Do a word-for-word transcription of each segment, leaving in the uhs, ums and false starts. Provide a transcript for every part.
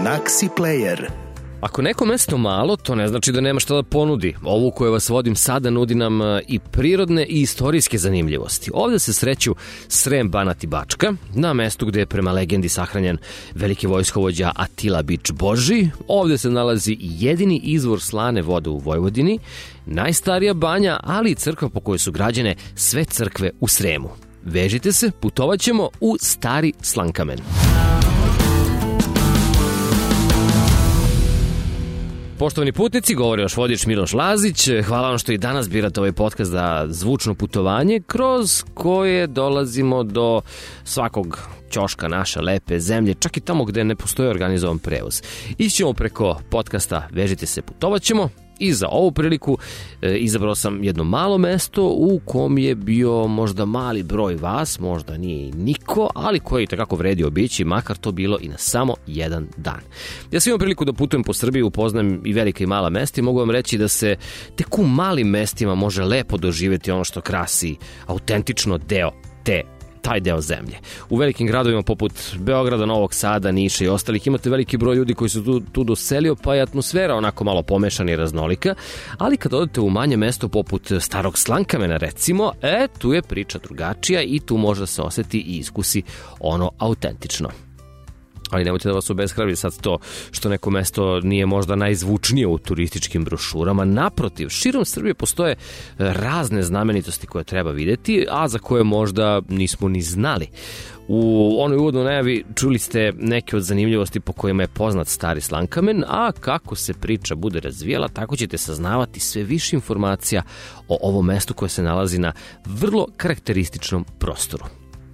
Naxi Player. Ako neko mesto malo, to ne znači da nema šta da ponudi. Ovu koju vas vodim sada nudi nam i prirodne i istorijske zanimljivosti. Ovde se sreću Srem, Banat i Bačka, na mestu gde je prema legendi sahranjen veliki vojskovođa Atila Bič Božji. Ovde se nalazi jedini izvor slane vode u Vojvodini, najstarija banja, ali i crkva po kojoj su građene sve crkve u Sremu. Vežite se, putovat ćemo u Stari Slankamen. Poštovani putnici, govori vaš vodič Miloš Lazić. Hvala vam što i danas birate ovaj podcast za zvučno putovanje kroz koje dolazimo do svakog ćoška naše lepe zemlje, čak i tamo gde ne postoji organizovan prevoz. Ićemo preko podcasta Vežite se, putovat ćemo. I za ovu priliku e, izabrao sam jedno malo mesto u kom je bio možda mali broj vas, možda nije niko, ali koji je takako vredi obići, makar to bilo i na samo jedan dan. Ja sam imao priliku da putujem po Srbiji, upoznam i velika i mala mesta i mogu vam reći da se tek u malim mestima može lepo doživjeti ono što krasi autentično deo te taj deo zemlje. U velikim gradovima poput Beograda, Novog Sada, Niša i ostalih imate veliki broj ljudi koji su tu, tu doselio, pa je atmosfera onako malo pomešana i raznolika, ali kad odete u manje mesto poput Starog Slankamena recimo, e, tu je priča drugačija i tu može da se oseti i iskusi ono autentično. Ali nemojte da vas obeshrabri sad to što neko mesto nije možda najzvučnije u turističkim brošurama. Naprotiv, širom Srbije postoje razne znamenitosti koje treba videti, a za koje možda nismo ni znali. U onoj uvodnoj najavi čuli ste neke od zanimljivosti po kojima je poznat Stari Slankamen, a kako se priča bude razvijala, tako ćete saznavati sve više informacija o ovom mestu koje se nalazi na vrlo karakterističnom prostoru.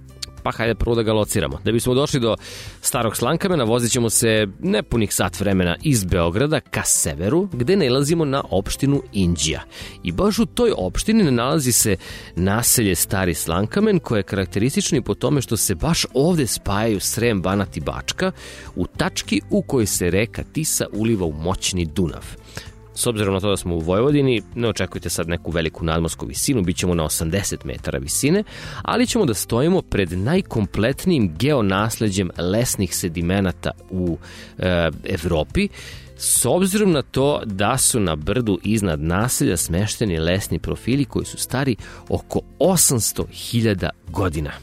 Pa hajde prvo da ga lociramo. Da bismo došli do Starog Slankamena, vozit ćemo se nepunih sat vremena iz Beograda ka severu, gde nalazimo na opštinu Inđija. I baš u toj opštini nalazi se naselje Stari Slankamen, koje je karakteristično i po tome što se baš ovde spajaju Srem, Banat i Bačka, u tački u kojoj se reka Tisa uliva u moćni Dunav. S obzirom na to da smo u Vojvodini, ne očekujte sad neku veliku nadmorsku visinu, bit ćemo na osamdeset metara visine, ali ćemo da stojimo pred najkompletnijim geonasleđem lesnih sedimenata u e, Evropi, s obzirom na to da su na brdu iznad naselja smešteni lesni profili koji su stari oko osamsto hiljada godina.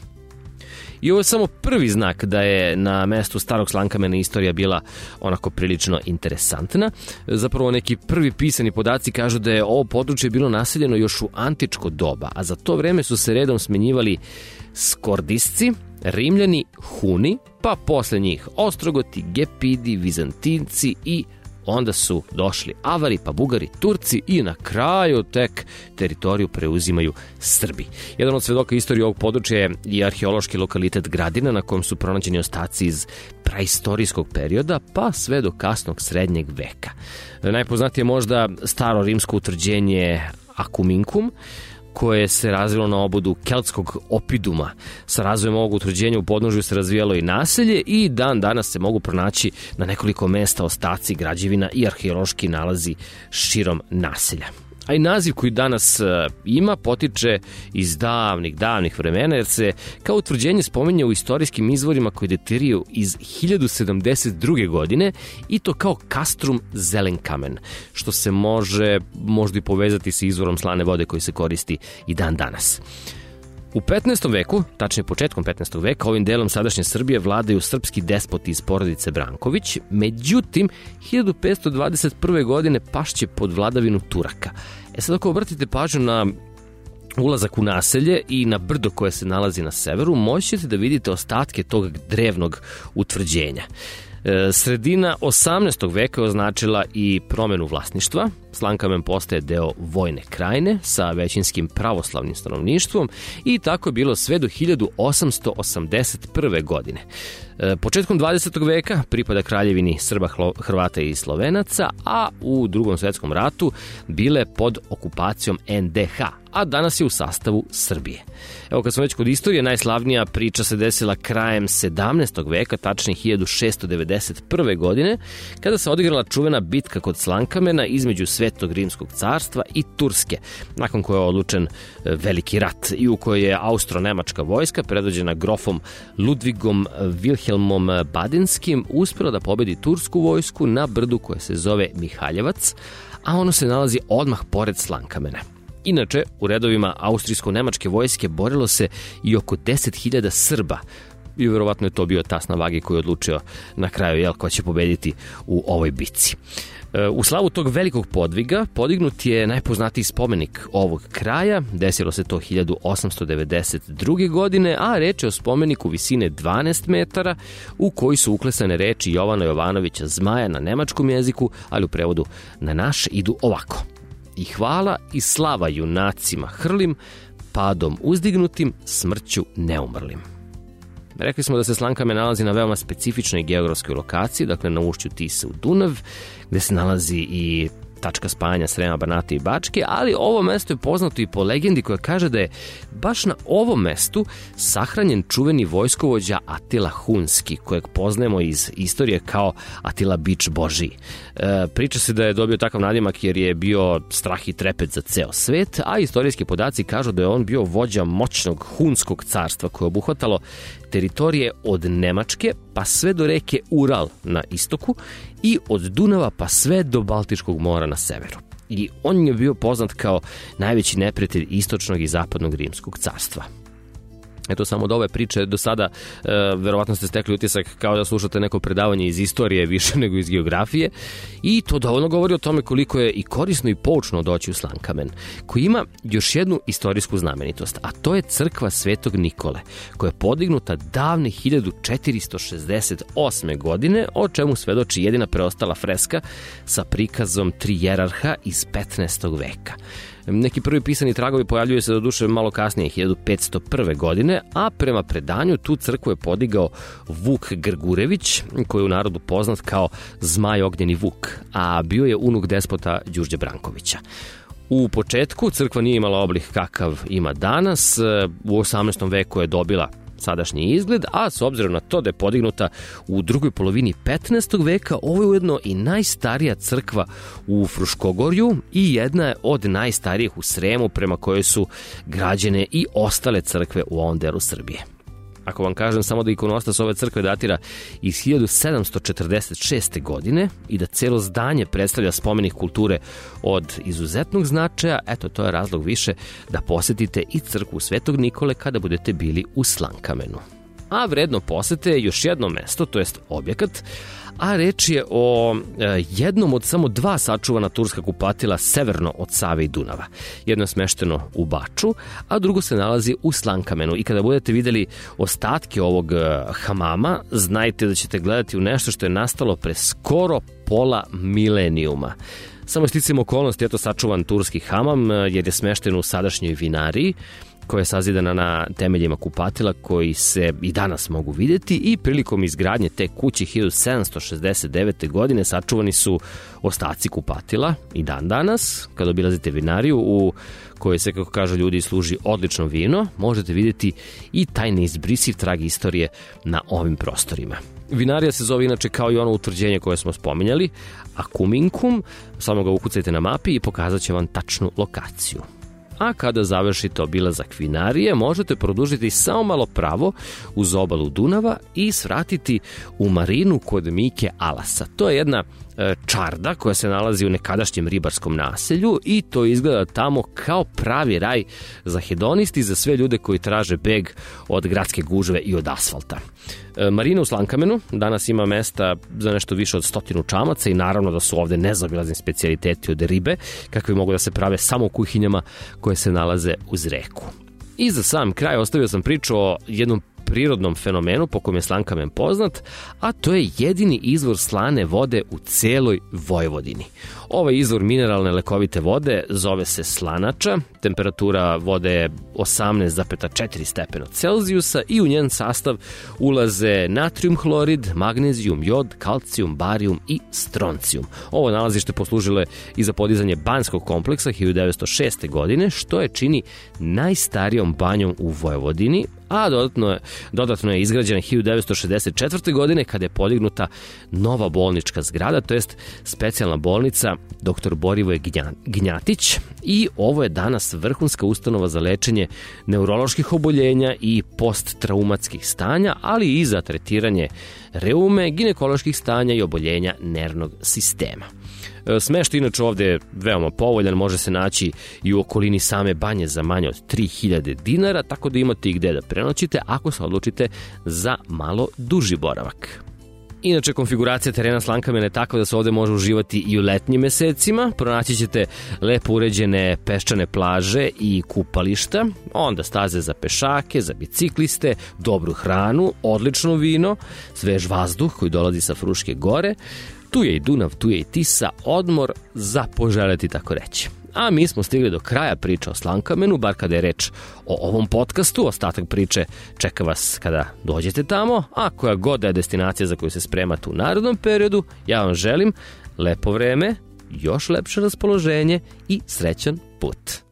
I ovo je samo prvi znak da je na mestu Starog Slankamena istorija bila onako prilično interesantna. Zapravo neki prvi pisani podaci kažu da je ovo područje bilo naseljeno još u antičko doba, a za to vreme su se redom smenjivali Skordisci, Rimljani, Huni, pa posle njih Ostrogoti, Gepidi, Vizantinci i onda su došli Avari, pa Bugari, Turci i na kraju tek teritoriju preuzimaju Srbi. Jedan od svedoka istorije ovog područja je i arheološki lokalitet Gradina na kojem su pronađeni ostaci iz praistorijskog perioda pa sve do kasnog srednjeg veka. Najpoznatije je možda staro rimsko utvrđenje Acumincum, koje se razvilo na obodu keltskog opiduma. Sa razvojem ovog utvrđenja u podnožju se razvijalo i naselje i dan danas se mogu pronaći na nekoliko mesta ostaci građevina i arheološki nalazi širom naselja. A i naziv koji danas ima potiče iz davnih, davnih vremena, jer se kao utvrđenje spominje u istorijskim izvorima koji datiraju iz hiljadu sedamdeset druge. godine i to kao Castrum Zelenkamen, što se može možda i povezati sa izvorom slane vode koji se koristi i dan danas. U petnaestom veku, tačnije početkom petnaestog veka, ovim delom sadašnje Srbije vladaju srpski despoti iz porodice Branković, međutim, hiljadu petsto dvadeset prve. godine pašće pod vladavinu Turaka. E sad ako obratite pažnju na ulazak u naselje i na brdo koje se nalazi na severu, moći ćete da vidite ostatke tog drevnog utvrđenja. Sredina osamnaestog veka je označila i promenu vlasništva. Slankamen postaje deo vojne krajine sa većinskim pravoslavnim stanovništvom i tako je bilo sve do hiljadu osamsto osamdeset prve. godine. Početkom dvadesetog veka pripada kraljevini Srba, Hrvata i Slovenaca, a u Drugom svetskom ratu bile pod okupacijom en de ha, a danas je u sastavu Srbije. Evo, kad smo već kod istorije, najslavnija priča se desila krajem sedamnaestog veka, tačnije hiljadu šesto devedeset prve. godine, kada se odigrala čuvena bitka kod Slankamena između Svetog rimskog carstva i Turske, nakon koje je odlučen veliki rat i u kojoj je austro-nemačka vojska predvođena grofom Ludvigom Wilhelmom Vilhelmom Badinskim uspjela da pobedi tursku vojsku na brdu koje se zove Mihaljevac, a ono se nalazi odmah pored Slankamena. Inače, u redovima austrijsko-nemačke vojske borilo se i oko deset hiljada Srba, i vjerovatno je to bio tas na vagi koji je odlučio na kraju jel, ko će pobediti u ovoj bitci. U slavu tog velikog podviga podignut je najpoznatiji spomenik ovog kraja, desilo se to hiljadu osamsto devedeset druge. godine, a reč je o spomeniku visine dvanaest metara u koji su uklesane reči Jovana Jovanovića Zmaja na nemačkom jeziku, ali u prevodu na naš idu ovako: i hvala i slava junacima hrlim, padom uzdignutim, smrću neumrlim. Rekli smo da se Slankamen nalazi na veoma specifičnoj geografskoj lokaciji, dakle na ušću Tise u Dunav, gde se nalazi i tačka spajanja Srema, Banata i Bačke, ali ovo mesto je poznato i po legendi koja kaže da je baš na ovom mestu sahranjen čuveni vojskovođa Atila Hunski, kojeg poznajemo iz istorije kao Atila Bič Božiji. E, priča se da je dobio takav nadimak jer je bio strah i trepet za ceo svet, a istorijski podaci kažu da je on bio vođa moćnog Hunskog carstva koje je obuhvatalo teritorije od Nemačke pa sve do reke Ural na istoku i od Dunava pa sve do Baltičkog mora na severu. I on je bio poznat kao najveći neprijatelj istočnog i zapadnog rimskog carstva. Eto, samo od ove priče do sada e, verovatno ste stekli utisak kao da slušate neko predavanje iz istorije više nego iz geografije, i to dovoljno govori o tome koliko je i korisno i poučno doći u Slankamen, koji ima još jednu istorijsku znamenitost, a to je crkva Svetog Nikole, koja je podignuta davne hiljadu četiristo šezdeset osme. godine, o čemu svedoči jedina preostala freska sa prikazom tri jerarha iz petnaestog. veka. Neki prvi pisani tragovi pojavljuju se do duše malo kasnije, hiljadu petsto prve. godine, a prema predanju tu crkvu je podigao Vuk Grgurević, koji je u narodu poznat kao Zmaj Ognjeni Vuk, a bio je unuk despota Đurđe Brankovića. U početku crkva nije imala oblik kakav ima danas, u osamnaestom. veku je dobila sadašnji izgled, a s obzirom na to da je podignuta u drugoj polovini petnaestog. veka, ovo je ujedno i najstarija crkva u Fruškogorju i jedna je od najstarijih u Sremu, prema kojoj su građene i ostale crkve u ovom delu Srbije. Ako vam kažem samo da ikonostas ove crkve datira iz hiljadu sedamsto četrdeset šeste. godine i da celo zdanje predstavlja spomenik kulture od izuzetnog značaja, eto, to je razlog više da posetite i crkvu Svetog Nikole kada budete bili u Slankamenu. A vredno posete je još jedno mesto, to jest objekat, a reč je o e, jednom od samo dva sačuvana turska kupatila severno od Save i Dunava. Jedno je smešteno u Baču, a drugo se nalazi u Slankamenu. I kada budete videli ostatke ovog e, hamama, znajte da ćete gledati u nešto što je nastalo pre skoro pola milenijuma. Samo sticam okolnosti, eto sačuvan turski hamam, jer je smešten u sadašnjoj vinariji, koja je sazidana na temeljima kupatila koji se i danas mogu vidjeti, i prilikom izgradnje te kuće hiljadu sedamsto šezdeset devete. godine sačuvani su ostaci kupatila i dan danas. Kada obilazite vinariju u kojoj se, kako kažu ljudi, služi odlično vino, možete vidjeti i taj neizbrisiv trag istorije na ovim prostorima. Vinarija se zove inače kao i ono utvrđenje koje smo spominjali, Akuminkum, samo ga ukucajte na mapi i pokazat će vam tačnu lokaciju. A kada završite obilazak vinarije, možete produžiti samo malo pravo uz obalu Dunava i svratiti u marinu kod Mike Alasa. To je jedna e, čarda koja se nalazi u nekadašnjem ribarskom naselju i to izgleda tamo kao pravi raj za hedonisti, za sve ljude koji traže beg od gradske gužve i od asfalta. E, marina u Slankamenu danas ima mesta za nešto više od stotinu čamaca i naravno da su ovde nezaobilazni specijaliteti od ribe, kakvi mogu da se prave samo u kuhinjama koje se nalaze uz reku. I za sam kraj ostavio sam priču o jednom prirodnom fenomenu po kojem je Slankamen poznat, a to je jedini izvor slane vode u celoj Vojvodini. Ovaj izvor mineralne lekovite vode zove se Slanača, temperatura vode je osamnaest zarez četiri stepena Celzijusa i u njen sastav ulaze natrijum hlorid, magnezijum, jod, kalcijum, barijum i stroncijum. Ovo nalazište poslužilo je i za podizanje banjskog kompleksa hiljadu devetsto šeste. godine, što je čini najstarijom banjom u Vojvodini, a dodatno je, dodatno je izgrađena hiljadu devetsto šezdeset četvrte. godine kada je podignuta nova bolnička zgrada, to jest specijalna bolnica doktor Borivoje Gnjatić, i ovo je danas nas vrhunska ustanova za lečenje neuroloških oboljenja i posttraumatskih stanja, ali i za tretiranje reume, ginekoloških stanja i oboljenja nervnog sistema. Smeštaj inače ovde je veoma povoljan, može se naći i u okolini same banje za manje od tri hiljade dinara, tako da imate i gde da prenoćite ako se odlučite za malo duži boravak. Inače, konfiguracija terena Slankamena je takva da se ovde može uživati i u letnjim mesecima. Pronaći ćete lepo uređene peščane plaže i kupališta, onda staze za pešake, za bicikliste, dobru hranu, odlično vino, svež vazduh koji dolazi sa Fruške gore. Tu je i Dunav, tu je i Tisa, odmor za poželeti, tako reći. A mi smo stigli do kraja priče o Slankamenu, bar kada je reč o ovom podcastu. Ostatak priče čeka vas kada dođete tamo, a koja god je destinacija za koju se spremate u narednom periodu, ja vam želim lepo vreme, još lepše raspoloženje i srećan put.